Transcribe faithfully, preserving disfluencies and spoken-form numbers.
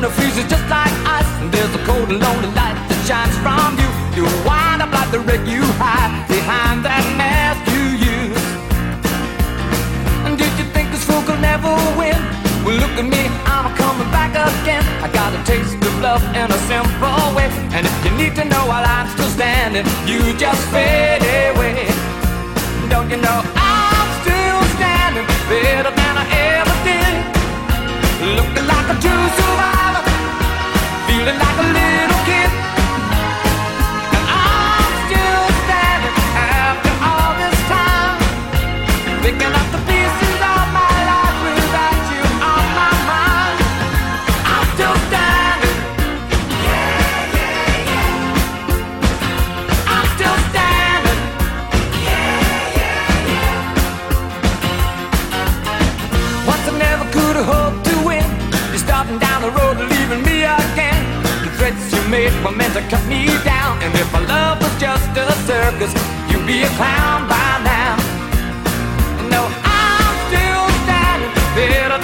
it freezes just like ice, and there's a cold and lonely light that shines from you. You wind up like the wreck you hide behind that mask you use. And did you think this fool could never win? Well, look at me, I'm coming back again. I got a taste of love in a simple way, and if you need to know while I'm still standing, you just fade away. Don't you know I'm still standing better than I ever did, looking like a true survivor, feeling like a little kid. And I'm still standing after all this time, picking up the pieces of my life without you on my mind. I'm still standing. Yeah, yeah, yeah. I'm still standing. Yeah, yeah, yeah. Once I never could have hoped to win. You're starting down the road and leaving me again. The threats you made were meant to cut me down, and if my love was just a circus, you'd be a clown by now. No, I'm still standing better